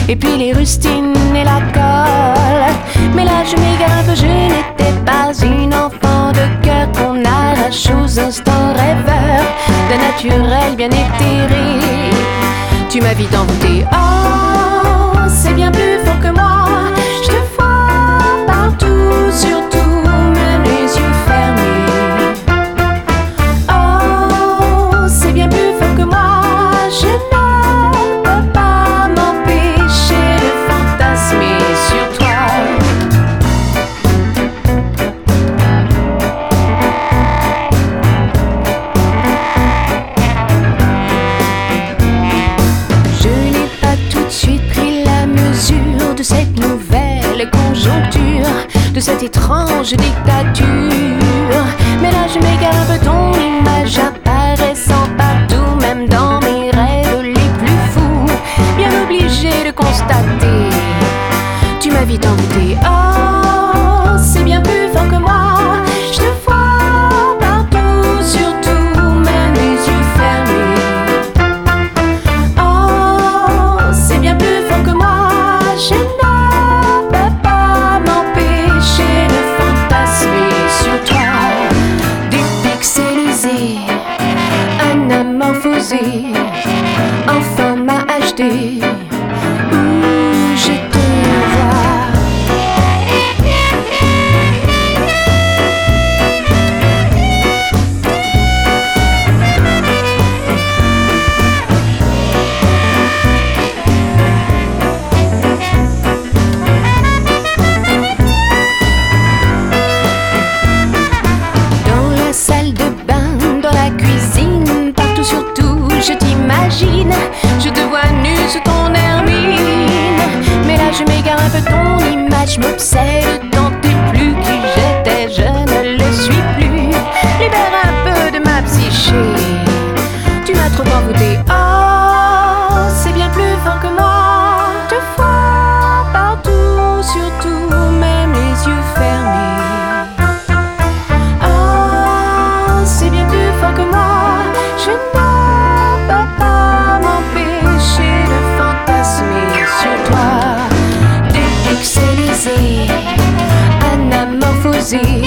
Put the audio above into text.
et puis les rustines et la colle. Mais là je m'égare un peu, je n'étais pas une enfant de cœur qu'on arrache aux instants rêveurs d'un naturel bien éthéré. Tu m'as vite envoûté, oh c'est bien plus fort que moi. Je te vois partout, surtout même les yeux fermés. Oh c'est bien plus fort que moi. Je ne peux pas m'empêcher de fantasmer sur toi. Je n'ai pas tout de suite pris la mesure de cette nouvelle conjoncture, de cette étrange dictature. Mais là je m'égare un peu, ton image apparaissant partout, même dans mes rêves les plus fous. Bien obligé de constater, tu m'as vite envoûté. Oh, c'est bien plus fort que moi. Je te vois partout, surtout même les yeux fermés. Oh, c'est bien plus fort que moi. Je ne peux pas m'empêcher de fantasmer sur toi. Dépixelisé, anamorphosé, en format HD, où je te vois. Dans la salle de bain, dans la cuisine, partout surtout, je t'imagine. Je te vois nu sous ton hermine. Mais là je m'égare un peu, ton image m'obsède. Tant t'es plus qui j'étais, je ne le suis plus. Libère un peu de ma psyché, tu m'as trop envoûté. Oh, c'est bien plus fort que moi. Te vois partout, surtout même les yeux fermés. Oh, c'est bien plus fort que moi. Je ne peux pas m'empêcher de fantasmer sur toi. Dépixelisé, anamorphosé,